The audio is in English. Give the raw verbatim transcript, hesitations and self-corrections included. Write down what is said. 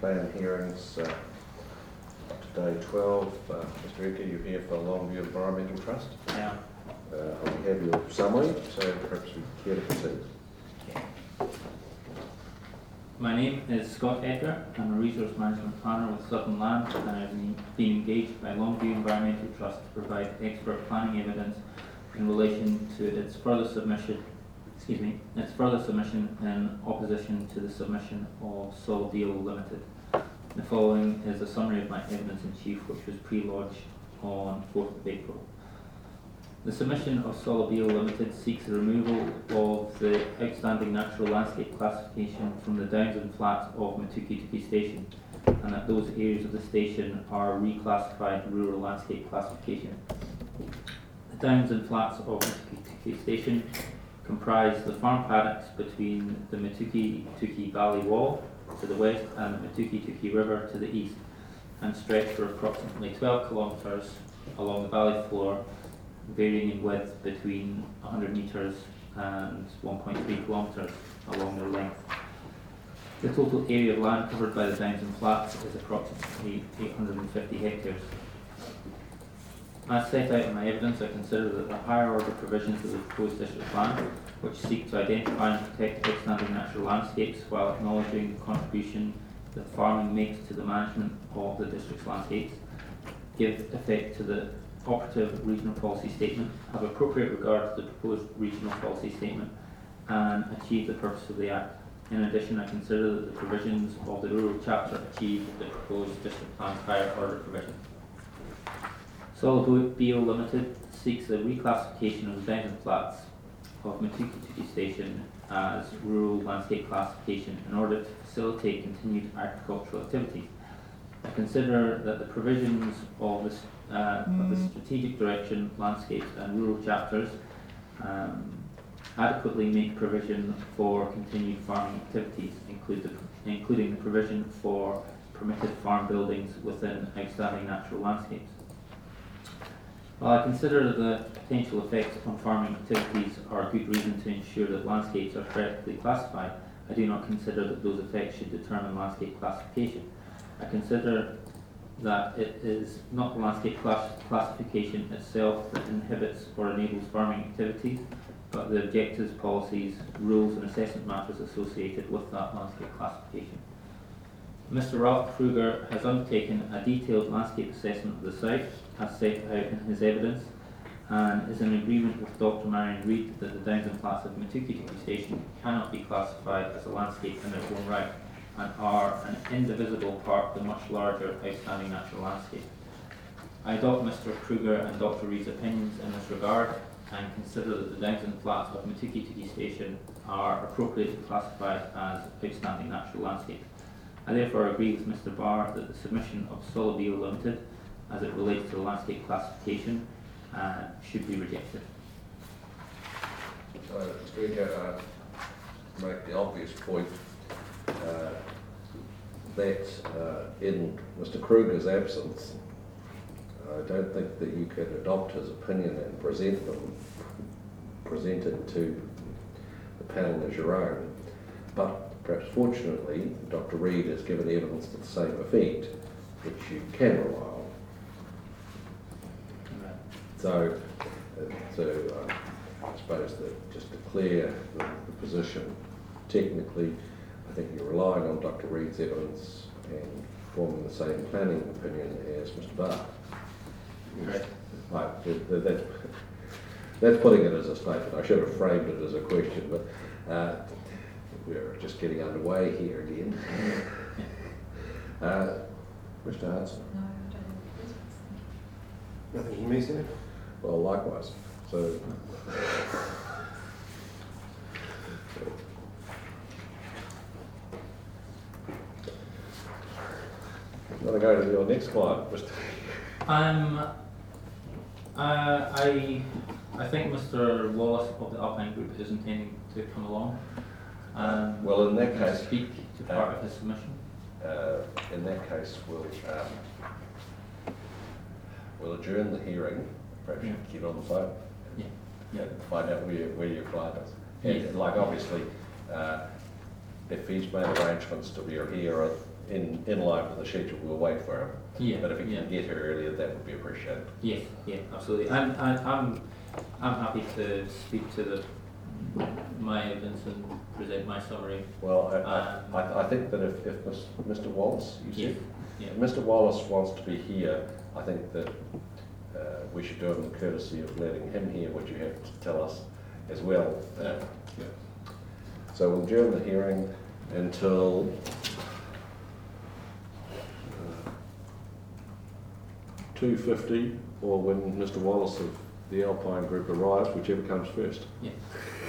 plan hearings uh, up to day twelve. Uh, Mister Edgar, you're here for Longview Environmental Trust. Yeah. Uh, we have your summary, so perhaps you care to proceed. Okay. My name is Scott Edgar. I'm a resource management planner with Southern Land, and I've been engaged by Longview Environmental Trust to provide expert planning evidence in relation to its further submission, excuse me, its further submission in opposition to the submission of Solideo Limited. The following is a summary of my evidence in chief, which was pre-lodged on fourth of April. The submission of Solideo Limited seeks the removal of the outstanding natural landscape classification from the downs and flats of Matuki Tuki Station, and that those areas of the station are reclassified rural landscape classification. The downs and flats of Matuki Tuki Station comprise the farm paddocks between the Matuki Tuki Valley Wall to the west and the Matuki Tuki River to the east, and stretch for approximately twelve kilometres along the valley floor, varying in width between one hundred metres and one point three kilometres along their length. The total area of land covered by the downs and flats is approximately eight hundred fifty hectares. As set out in my evidence, I consider that the higher order provisions of the proposed district plan, which seek to identify and protect outstanding natural landscapes while acknowledging the contribution that farming makes to the management of the district's landscapes, give effect to the operative regional policy statement, have appropriate regard to the proposed regional policy statement, and achieve the purpose of the Act. In addition, I consider that the provisions of the rural chapter achieve the proposed district plan's higher order provision. Solideo Limited seeks the reclassification of the downs and flats of Matuki Tuki Station as rural landscape classification in order to facilitate continued agricultural activities. I consider that the provisions of, this, uh, of the strategic direction, landscapes and rural chapters um, adequately make provision for continued farming activities, include the, including the provision for permitted farm buildings within outstanding natural landscapes. While I consider the potential effects on farming activities are a good reason to ensure that landscapes are correctly classified, I do not consider that those effects should determine landscape classification. I consider that it is not the landscape class classification itself that inhibits or enables farming activities, but the objectives, policies, rules and assessment matters associated with that landscape classification. Mister Ralph Kruger has undertaken a detailed landscape assessment of the site, as set out in his evidence, and is in agreement with Doctor Marion Reid that the downs and flats of Matuki Tuki Station cannot be classified as a landscape in their own right, and are an indivisible part of the much larger outstanding natural landscape. I adopt Mister Kruger and Doctor Reid's opinions in this regard, and consider that the downs and flats of Matuki Tuki Station are appropriately classified as outstanding natural landscape. I therefore agree with Mister Barr that the submission of Solideo Limited, as it relates to the landscape classification, uh, should be rejected. So, Mister Edgar, uh, make the obvious point uh, that uh, in Mister Kruger's absence, I don't think that you can adopt his opinion and present them, present it to the panel as your own. But perhaps fortunately, Doctor Reid has given evidence to the same effect, which you can rely on. Right. So, uh, so uh, I suppose that just to clear the, the position, technically, I think you're relying on Doctor Reid's evidence and forming the same planning opinion as Mister Barr. Right. Right, that, that, that's, that's putting it as a statement. I should have framed it as a question, but uh, we're just getting underway here again. uh, Mister Hudson? No, I don't have questions. Nothing from me, sir. Well, likewise. So, I'm going to go to your next client, Mister Um, uh, I, I think Mister Wallace of the Alpine Group is intending to come along. Um, Well, in that and case, speak to part of his submission. uh, in that case, we'll um, we'll adjourn the hearing. Perhaps you can get on the phone. Yeah. Yeah, find out where, where your client is. And Yes. like obviously, uh, if he's made arrangements to be here at in, in line with the schedule, we'll wait for him. Yeah, But if he yeah. can get here earlier, that would be appreciated. Yes, yeah, absolutely. I'm, I'm, I'm, I'm happy to speak to the, my evidence and present my summary. Well, I, Um, I, I- I think that if, if Mis- Mister Wallace, you Yes, said, yeah. if Mister Wallace wants to be here, I think that uh, we should do him the courtesy of letting him hear what you have to tell us as well. Uh, Yeah. So we'll adjourn the hearing until two fifty, or when Mister Wallace of the Alpine Group arrives, whichever comes first. Yeah.